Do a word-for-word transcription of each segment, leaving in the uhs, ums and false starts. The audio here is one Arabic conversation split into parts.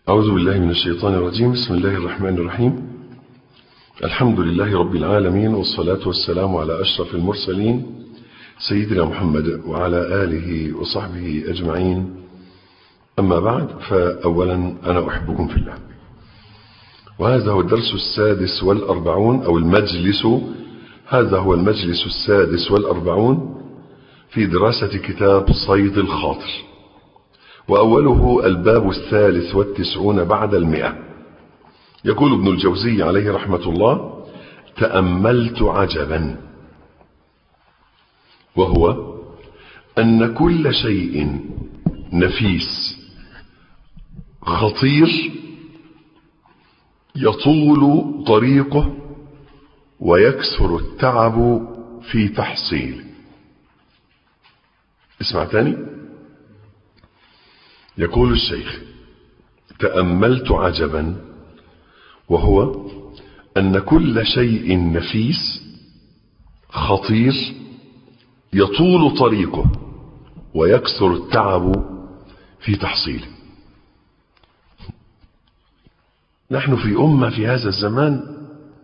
أعوذ بالله من الشيطان الرجيم. بسم الله الرحمن الرحيم. الحمد لله رب العالمين، والصلاة والسلام على أشرف المرسلين سيدنا محمد وعلى آله وصحبه أجمعين. أما بعد، فأولا أنا أحبكم في الله، وهذا هو الدرس السادس والأربعون أو المجلس هذا هو المجلس السادس والأربعون في دراسة كتاب صيد الخاطر، وأوله الباب الثالث والتسعون بعد المئة. يقول ابن الجوزي عليه رحمة الله: تأملت عجبا، وهو أن كل شيء نفيس خطير يطول طريقه ويكثر التعب في تحصيله. اسمع تاني. يقول الشيخ: تأملت عجبا، وهو أن كل شيء نفيس خطير يطول طريقه ويكثر التعب في تحصيله. نحن في أمة في هذا الزمان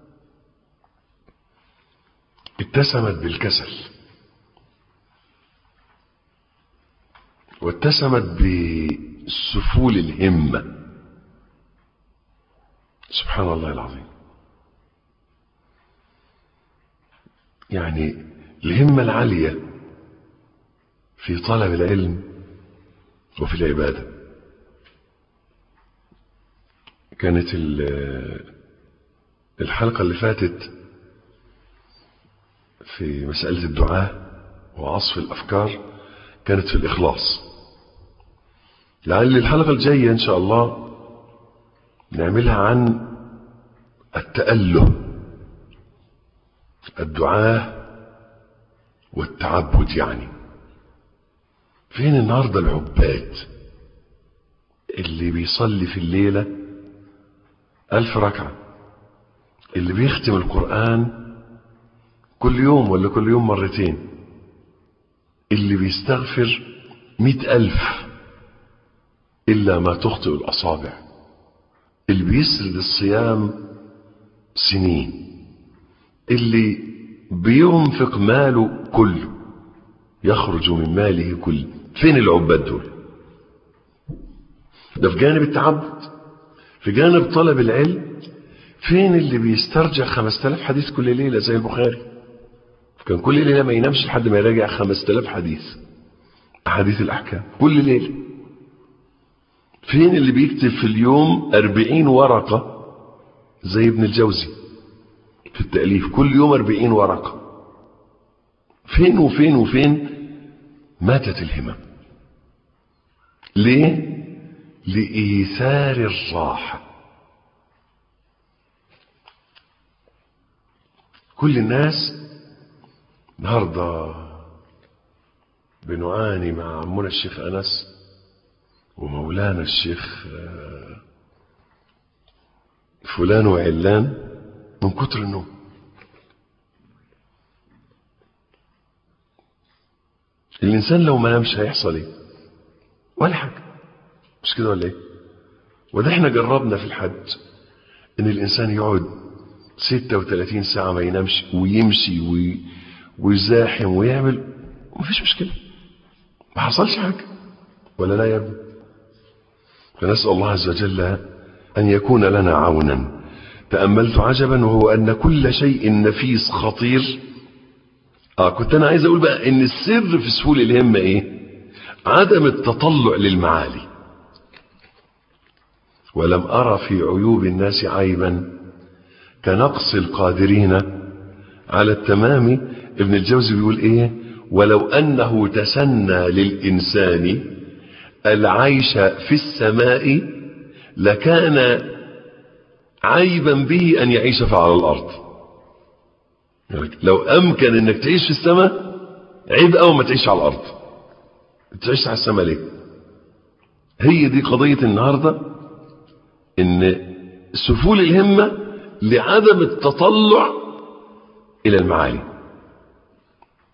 اتسمت بالكسل، واتسمت بسفول الهمة. سبحان الله العظيم. يعني الهمة العالية في طلب العلم وفي العبادة. كانت الحلقة اللي فاتت في مسألة الدعاء وعصف الأفكار كانت في الإخلاص. لعل الحلقة الجاية إن شاء الله نعملها عن التأله، الدعاء والتعبد. يعني فين النهاردة العباد اللي بيصلي في الليلة ألف ركعة، اللي بيختم القرآن كل يوم ولا كل يوم مرتين، اللي بيستغفر مئة ألف إلا ما تخطئ الأصابع، اللي بيسرد الصيام سنين، اللي بينفق ماله كله، يخرج من ماله كله. فين العباد دول؟ ده في جانب التعبد. في جانب طلب العلم، فين اللي بيسترجع خمسة آلاف حديث كل ليلة زي البخاري؟ كان كل ليلة ما ينامش لحد ما يراجع خمسة آلاف حديث، أحاديث الأحكام كل ليلة. فين اللي بيكتب في اليوم أربعين ورقة زي ابن الجوزي في التأليف، كل يوم أربعين ورقة؟ فين وفين وفين؟ ماتت الهمم. ليه؟ لإيثار الراحة. كل الناس النهارده بنعاني مع عمنا الشيخ أنس ومولانا الشيخ فلان وعلان من كتر النوم. الإنسان لو ما نامش هيحصل ايه؟ ولا حاجة، مش كده ولا ايه؟ وده احنا جربنا في الحج ان الإنسان يقعد ستة وثلاثين ساعة ما ينامش ويمشي وي... ويزاحم ويعمل، مفيش مشكلة، ما حصلش حاجة. ولا لا يا ابني؟ فنسأل الله عز وجل أن يكون لنا عونا. تأملت عجبا، وهو أن كل شيء نفيس خطير. آه كنت أنا عايز أقول بقى إن السر في سهول الهمة إيه؟ عدم التطلع للمعالي. ولم أرى في عيوب الناس عيبا كنقص القادرين على التمام. ابن الجوزي بيقول إيه؟ ولو أنه تسنى للإنسان العيش في السماء لكان عيبا به أن يعيش على الأرض. لو أمكن أنك تعيش في السماء، عيب أو ما تعيش على الأرض. تعيش على السماء ليه؟ هي دي قضية النهاردة، إن سفول الهمة لعدم التطلع إلى المعالي.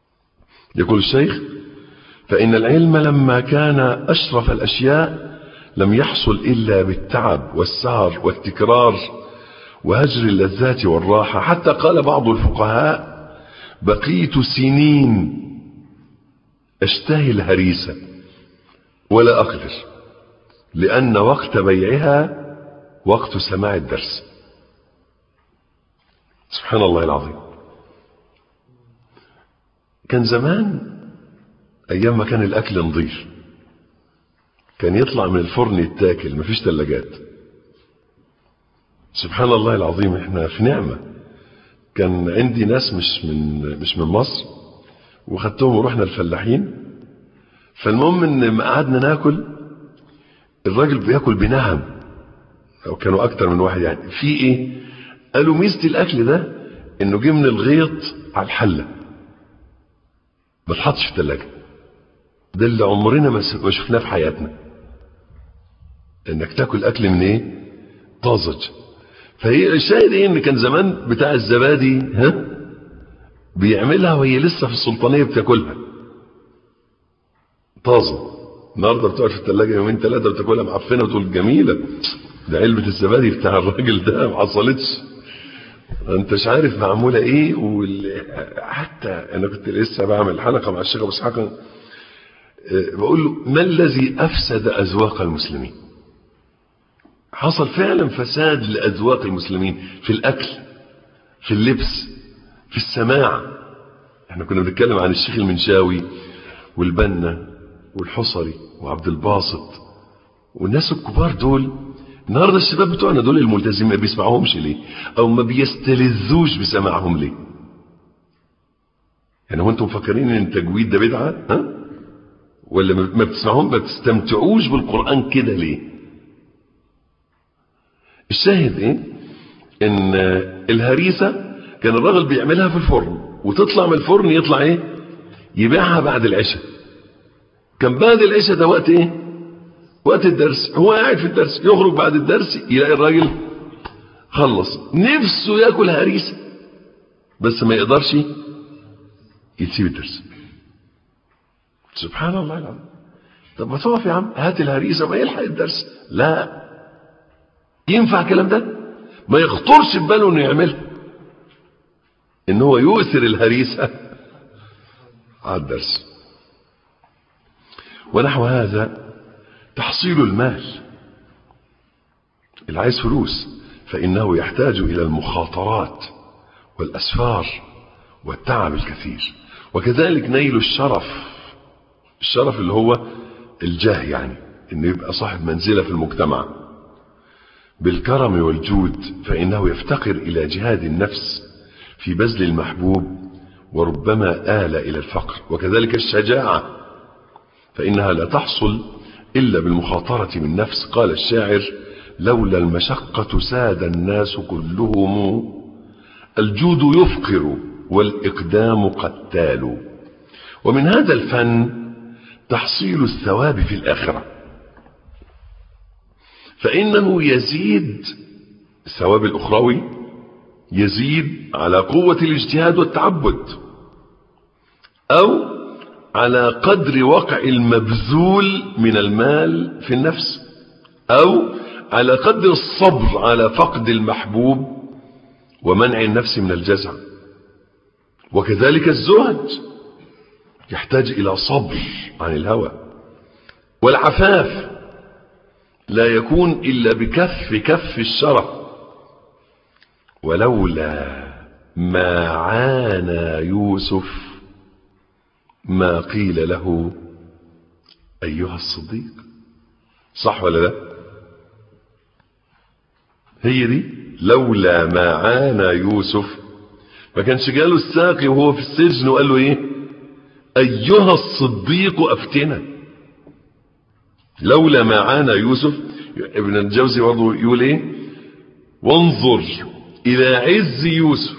يقول الشيخ: فإن العلم لما كان أشرف الأشياء لم يحصل إلا بالتعب والسهر والتكرار وهجر اللذات والراحة. حتى قال بعض الفقهاء: بقيت سنين أشتهي الهريسة ولا أقدر، لأن وقت بيعها وقت سماع الدرس. سبحان الله العظيم. كان زمان أيام ما كان الأكل نظيف، كان يطلع من الفرن يتاكل، مفيش ثلاجات. سبحان الله العظيم، احنا في نعمة. كان عندي ناس مش من مش من مصر، وخدتهم ورحنا الفلاحين. فالمهم ان ما قعدنا ناكل، الراجل بياكل بنهم، او كانوا اكتر من واحد يعني. في ايه؟ قالوا ميزة الاكل ده انه جه من الغيط على الحلة، ما اتحطش في الثلاجة. ده اللي عمرنا ما شفناه في حياتنا، انك تاكل اكل من ايه؟ طازج. فهي الشاهد ايه؟ ان كان زمان بتاع الزبادي ها بيعملها وهي لسه في السلطانية بتاكلها طازة. النهارده بتقعد في الثلاجة يومين ثلاثة بتاكلها معفنة وتقول جميلة. ده علبة الزبادي بتاع الراجل ده ما حصلتش، انتش عارف معمولة ايه. حتى انا كنت لسه بعمل حلقة مع الشيخ ابو اسحاق، بقول له: ما الذي افسد اذواق المسلمين؟ حصل فعلا فساد لاذواق المسلمين في الاكل، في اللبس، في السماع. احنا كنا بنتكلم عن الشيخ المنشاوي والبنا والحصري وعبد الباسط والناس الكبار دول. النهارده الشباب بتوعنا دول الملتزمين ما بيسمعوهمش ليه؟ او ما بيستلذوش بسماعهم ليه؟ يعني هو انتم مفكرين ان التجويد ده بدعه؟ ها؟ ولا ما بتسمعوهم ما بتستمتعوش بالقرآن كده ليه؟ الشاهد ايه؟ ان الهريسة كان الراجل بيعملها في الفرن، وتطلع من الفرن يطلع ايه؟ يبيعها بعد العشاء. كان بعد العشاء ده وقت ايه؟ وقت الدرس. هو قاعد في الدرس، يخرج بعد الدرس يلاقي الراجل خلص، نفسه ياكل هريسة بس ما يقدرش يسيب الدرس. سبحان الله العظيم. طب ما تقف يا عم، هات الهريسة ما يلحق الدرس. لا ينفع الكلام ده؟ ما يخطرش في باله انه يعملها، ان هو يؤثر الهريسة على الدرس. ونحو هذا تحصيل المال، اللي عايز فلوس فإنه يحتاج إلى المخاطرات والأسفار والتعب الكثير. وكذلك نيل الشرف، الشرف اللي هو الجاه، يعني انه يبقى صاحب منزلة في المجتمع، بالكرم والجود، فإنه يفتقر إلى جهاد النفس في بذل المحبوب، وربما آل إلى الفقر. وكذلك الشجاعة، فإنها لا تحصل إلا بالمخاطرة من نفس. قال الشاعر: لولا المشقة ساد الناس كلهم، الجود يفقر والإقدام قتال. ومن هذا الفن تحصيل الثواب في الآخرة، فإنه يزيد الثواب الأخروي، يزيد على قوة الاجتهاد والتعبد، أو على قدر وقع المبذول من المال في النفس، أو على قدر الصبر على فقد المحبوب ومنع النفس من الجزع. وكذلك الزهد يحتاج إلى صبر عن الهوى. والعفاف لا يكون إلا بكف كف الشرف. ولولا ما عانى يوسف ما قيل له أيها الصديق. صح ولا لا؟ هي دي لولا ما عانى يوسف. ما كانش جاله الساقي وهو في السجن وقال له ايه؟ أيها الصديق أفتنا. لولا ما عانى يوسف. ابن الجوزي برضه يقول ايه؟ وانظر إلى عز يوسف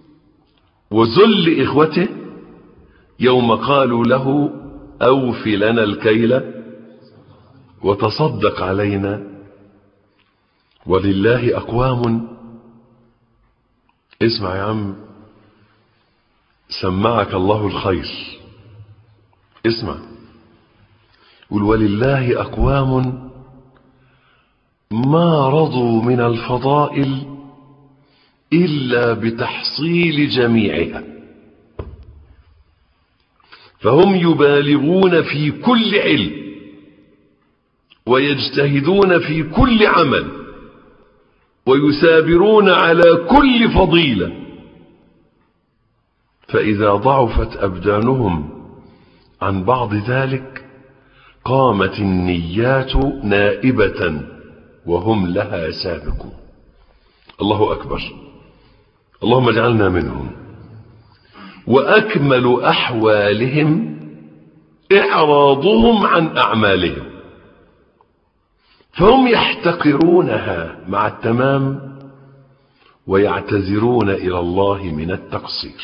وذل إخوته يوم قالوا له أوف لنا الكيل وتصدق علينا ولله أقوام. اسمع يا عم، سمعك الله الخير، اسمع. قل ولله أقوام ما رضوا من الفضائل إلا بتحصيل جميعها، فهم يبالغون في كل علم ويجتهدون في كل عمل ويثابرون على كل فضيلة، فإذا ضعفت أبدانهم عن بعض ذلك قامت النيات نائبة وهم لها سابقون. الله أكبر، اللهم اجعلنا منهم. وأكمل أحوالهم إعراضهم عن أعمالهم، فهم يحتقرونها مع التمام ويعتذرون إلى الله من التقصير.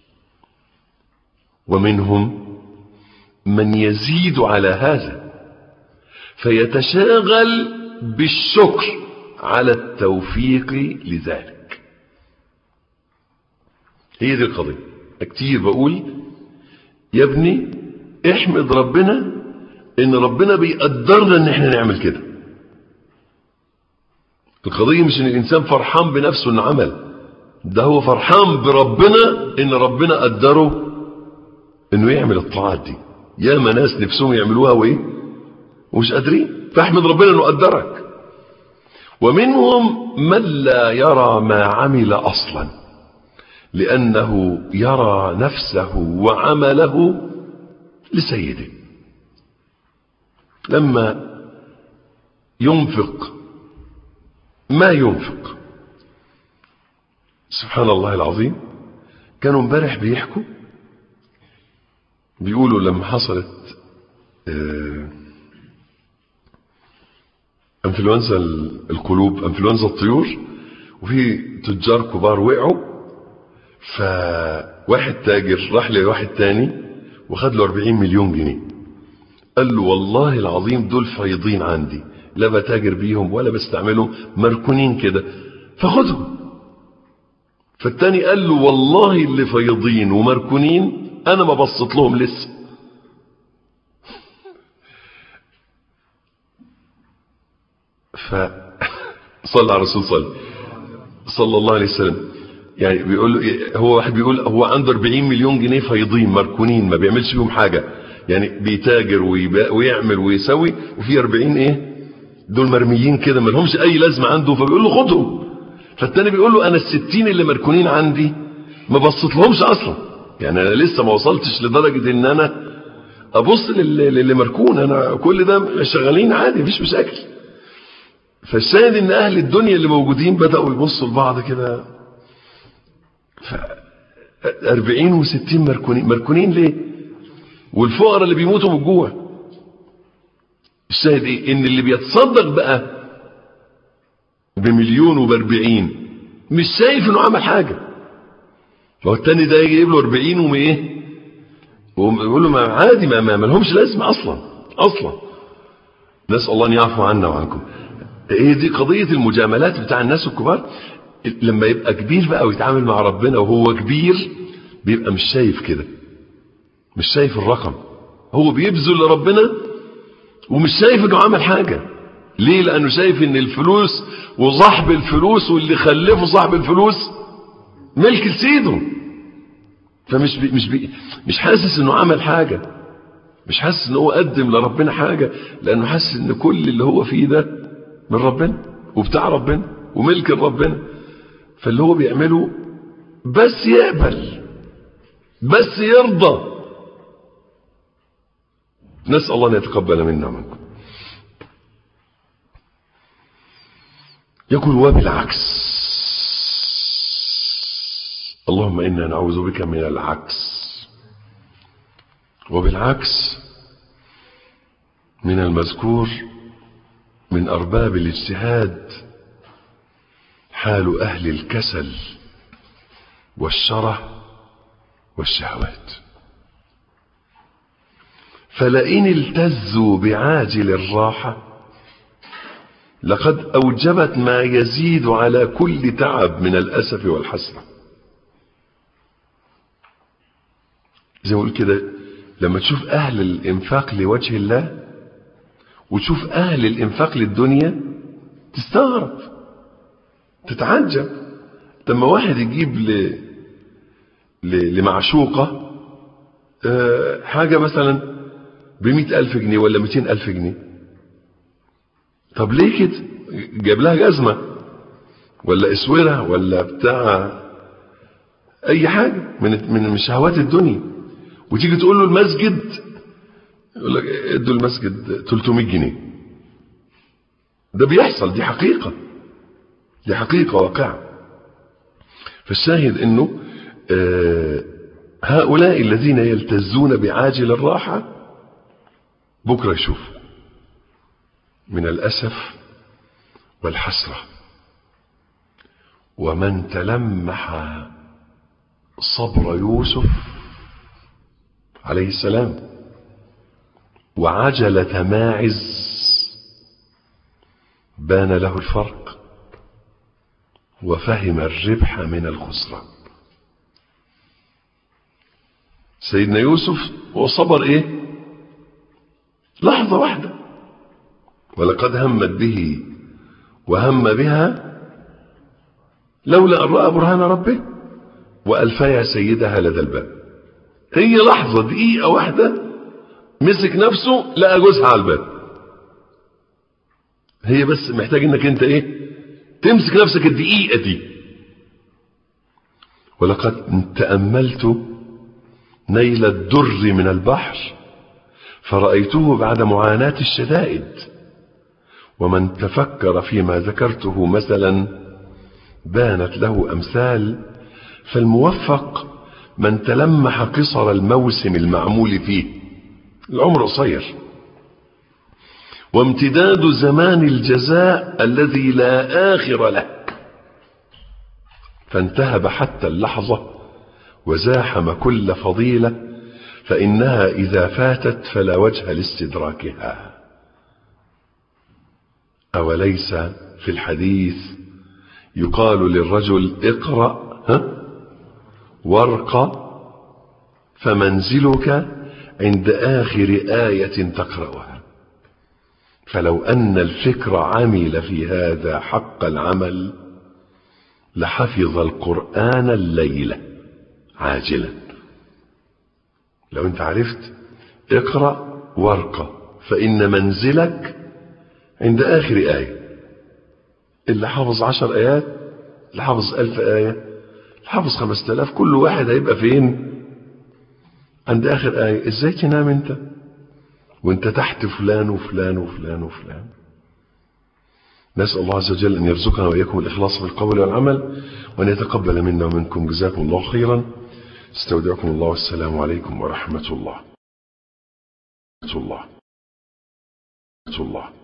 ومنهم من يزيد على هذا فيتشاغل بالشكر على التوفيق لذلك. هي دي القضية. كتير بقول يا ابني احمد ربنا ان ربنا بيقدرنا ان احنا نعمل كده. القضية مش ان الانسان فرحان بنفسه انه عمل، ده هو فرحان بربنا ان ربنا قدره انه يعمل الطاعات دي. يا ما ناس نفسهم يعملوها وايه ومش قادرين، فاحمد ربنا انه قدرك. ومنهم من لا يرى ما عمل اصلا لانه يرى نفسه وعمله لسيده. لما ينفق ما ينفق، سبحان الله العظيم. كانوا امبارح بيحكوا بيقولوا لما حصلت انفلونزا القلوب، انفلونزا الطيور، وفي تجار كبار وقعوا، فواحد تاجر راح لواحد تاني وخد له أربعين مليون جنيه. قال له والله العظيم دول فايضين عندي، لا بتاجر بيهم ولا بستعملهم، مركونين كده، فخدهم. فالتاني قال له والله اللي فايضين ومركونين انا ما بصت لهم لسه. فصلى على الرسول صلى صلى الله عليه وسلم. يعني بيقول له، هو واحد بيقول هو عنده أربعين مليون جنيه فايضين مركونين ما بيعملش فيهم حاجه، يعني بيتاجر ويعمل ويسوي، وفي أربعين ايه دول مرميين كده ما لهمش اي لازمه عنده، فبيقول له خدهم. فالتاني بيقول له انا الستين اللي مركونين عندي ما بصيت لهمش اصلا، يعني انا لسه ما وصلتش لدرجه ان انا ابص للي مركون، انا كل ده شغالين عادي مفيش مشاكل. فالشاهد ان اهل الدنيا اللي موجودين بداوا يبصوا لبعض كده، أربعين وستين مركونين. مركونين ليه؟ والفقراء اللي بيموتوا من الجوع. الشاهد ايه؟ ان اللي بيتصدق بقى بمليون وباربعين مش شايف انه عمل حاجه، هو التاني ده يجيب له أربعين وما ايه ويقول له ما عادي، ما, ما لهمش لازمه اصلا اصلا. نسال الله ان يعفو عنا وعنكم. ايه دي قضيه المجاملات بتاع الناس الكبار. لما يبقى كبير بقى ويتعامل مع ربنا وهو كبير بيبقى مش شايف كده، مش شايف الرقم، هو بيبذل لربنا ومش شايف انه عمل حاجه. ليه؟ لانه شايف ان الفلوس وصاحب الفلوس واللي خلفه صاحب الفلوس ملك لسيده، فمش بي مش بي مش حاسس انه عمل حاجه، مش حاسس انه هو قدم لربنا حاجه، لانه حاسس ان كل اللي هو فيه ده من ربنا وبتاع ربنا وملك ربنا. فاللي هو بيعمله بس يقبل، بس يرضى. نسأل الله أن يتقبل منا ومنكم. يقول وبالعكس، اللهم إنا نعوذ بك من العكس. وبالعكس من المذكور من أرباب الاجتهاد حال أهل الكسل والشره والشهوات. فلئن التزوا بعاجل الراحة لقد أوجبت ما يزيد على كل تعب من الأسف والحسرة. زي ما قلت كده، لما تشوف أهل الإنفاق لوجه الله وتشوف أهل الإنفاق للدنيا تستغرب تتعجب لما واحد يجيب ل... ل... لمعشوقة أه حاجة مثلا بمئة ألف جنيه ولا مئتين ألف جنيه. طب ليه كده؟ جاب لها جزمة ولا اسورة ولا بتاع اي حاجة من من شهوات الدنيا، وتيجي تقول له المسجد يقول لك ادوا المسجد ثلاثمائة جنيه. ده بيحصل، دي حقيقة، دي حقيقة واقعة. فالشاهد انه آه هؤلاء الذين يلتزون بعاجل الراحة بكرة يشوفوا من الأسف والحسرة. ومن تلمح صبر يوسف عليه السلام وعجلة ماعز بان له الفرق وفهم الربح من الخسران. سيدنا يوسف وصبر ايه؟ لحظة واحدة. ولقد همت به وهم بها لولا أن رأى برهان ربه وألفيا سيدها لدى الباب. هي لحظة، دقيقة واحدة، مسك نفسه لقى جوزها على الباب. هي بس محتاج انك انت ايه؟ تمسك نفسك الدقيقة دي. ولقد تأملت نيل الدر من البحر فرأيته بعد معاناة الشدائد. ومن تفكر فيما ذكرته مثلا بانت له أمثال. فالموفق من تلمح قصر الموسم المعمول فيه. العمر قصير، وامتداد زمان الجزاء الذي لا آخر له، فانتهب حتى اللحظة وزاحم كل فضيلة، فإنها إذا فاتت فلا وجه لاستدراكها. أوليس في الحديث يقال للرجل اقرأ ها وارق فمنزلك عند آخر آية تقرأها. فلو أن الفكر عمل في هذا حق العمل لحفظ القرآن الليلة عاجلا. لو انت عرفت اقرأ وارق فإن منزلك عند آخر آية. اللي حافظ عشر آيات، اللي حافظ ألف آية، اللي حافظ خمسة آلاف، كل واحد هيبقى فين؟ عند آخر آية. ازاي تنام انت وانت تحت فلان وفلان وفلان وفلان؟ نسأل الله عز وجل أن يرزقنا وإياكم الإخلاص في القول والعمل، وأن يتقبل منا ومنكم. جزاكم الله خيرا. استودعكم الله والسلام عليكم ورحمة الله. الله. الله.